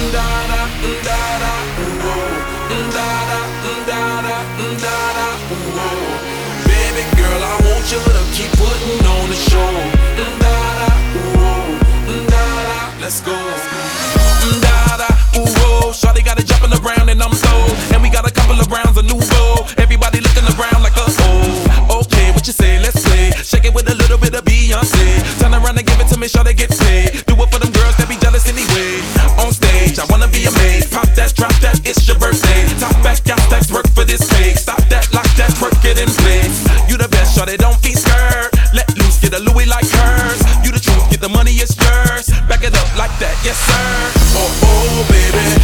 Baby girl, I want you to keep putting on the show. Let's go. Shawty got it jumping around and I'm sold. And we got a couple of rounds of Nouveau. Everybody looking around like okay, what you say? Let's play. Shake it with a little bit of Beyonce. Turn around and give it to me, Shawty get paid. Do it for them girls that be jealous anyway. On stage, I wanna be amazed. Pop that, drop that, it's your birthday. Top back, got stacks, work for this pay. Stop that, lock that, work it in place. You the best, Shawty, don't be scared. Let loose, get a Louis like hers. You the truth, get the money, it's yours. Back it up like that, yes sir. Oh, baby.